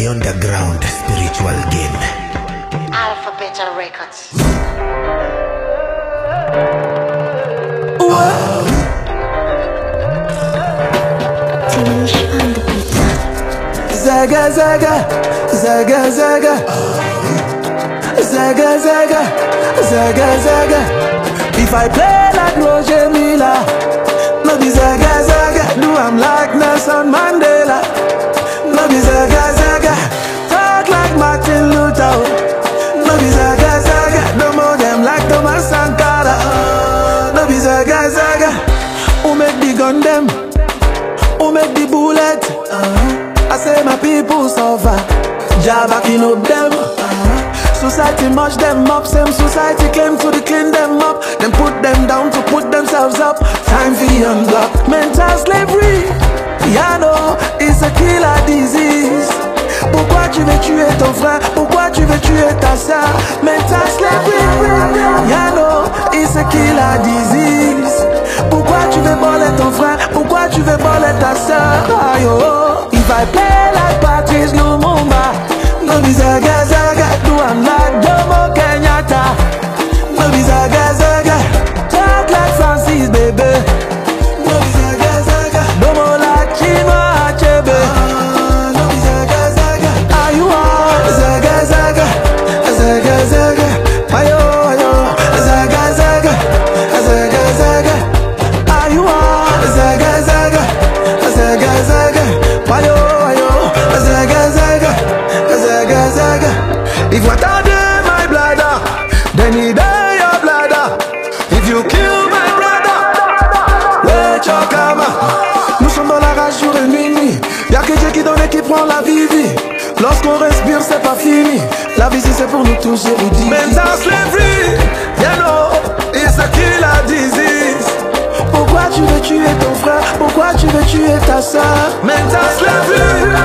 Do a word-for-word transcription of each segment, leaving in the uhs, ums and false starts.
the underground spiritual game. Alphabet Records. Oh. Timish on the beat. Zaga zaga, zaga zaga, zaga zaga, zaga zaga. If I play like Roger Miller, no be zaga zaga. Do I'm like Nelson Mandela, no be zaga zaga. Talk like Martin Luther, no be zaga zaga. No more them like Thomas Sankara, no be zaga zaga. Who make the gun them? Who make the bullet? Uh-huh. I say my people suffer, Jah backing up them. uh-huh. Society mush them up, same society claim to the clean them up. Then put them down to put themselves up. Time for unblock mental slavery. Yeah, no, it's a killer disease. Pourquoi tu veux tuer ton frère? Pourquoi tu veux tuer ta soeur? Mental slavery. Yeah, no, it's a killer disease. Pourquoi tu veux voler ton frère? Pourquoi tu veux voler ta soeur? Aïe, oh. If I play like Patrice Lumumba, no be zaga zaga. Do I'm like Jomo Kenyatta, no be zaga zaga. Talk like Francis, baby, no be zaga zaga. No more like Chinua Achebe, uh, no be zaga zaga. Are you on zaga zaga, zaga zaga? Ayo ayo, zaga zaga, zaga zaga. Are you on zaga zaga, zaga zaga? Ayo ayo, zaga zaga, zaga zaga. If what I do my bladder, then he die your bladder. If you kill my brother, let your karma. Nous sommes dans la rage jour et nuit. Y'a que Dieu qui donne et qui prend la vie, vie. Lorsqu'on respire c'est pas fini. La vie c'est pour nous tous érudits. Mental slavery, you know, it's a killer disease. Pourquoi tu veux tuer ton frère? Pourquoi tu veux tuer ta soeur? Mental slavery, you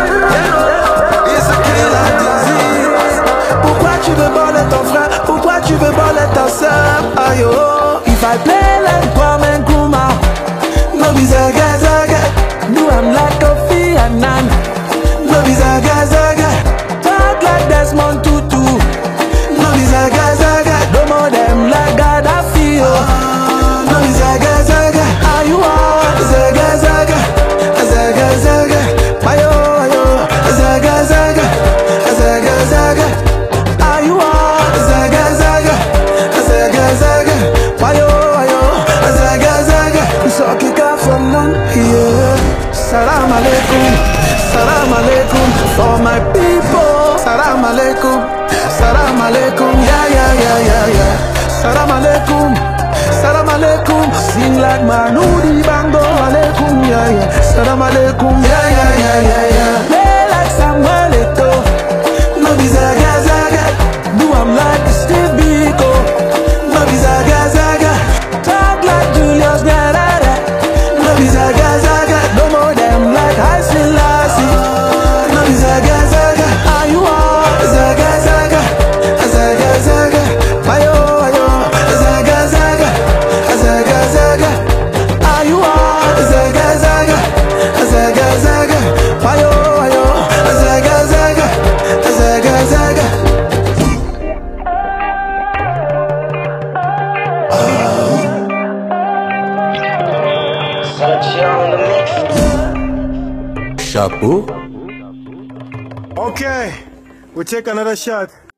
know, it's a killer disease. Pourquoi tu veux voler ton frère? Pourquoi tu veux voler ta soeur? Aïe oh. If I play like Kwame Nkrumah, no be zaga zaga. Do I'm like Kofi Annan, no be zaga zaga. Talk like Desmond Tutu, no be zaga zaga. No more them like Gaddafi, oh. No be zaga zaga. Are you on zaga zaga, zaga zaga? Ayo ayo, zaga zaga, zaga zaga. Are you on zaga zaga, zaga zaga? Ayo ayo, zaga zaga. So kick off from none, yeah. Salam alaikum, salam alaikum for my people. Salam alaikum, salam alaikum, yeah yeah yeah yeah yeah. Salam alaikum, salam alaikum. Sing like Manudi Bango alaikum, yeah yeah. Salam alaikum, yeah yeah yeah yeah yeah. Play like Samuel Eto'o, no be zaga zaga. Do I'm like Steve Biko, no be zaga zaga. Talk like Julius Nyerere, no be zaga zaga. No more them like Haile Selassie, no be zaga zaga. Are you on zaga zaga, zaga zaga? Ayo ayo, zaga zaga, zaga zaga. Are you on zaga zaga, zaga zaga? Ayo ayo, zaga zaga, zaga zaga. Chapeau. Okay, we take another shot.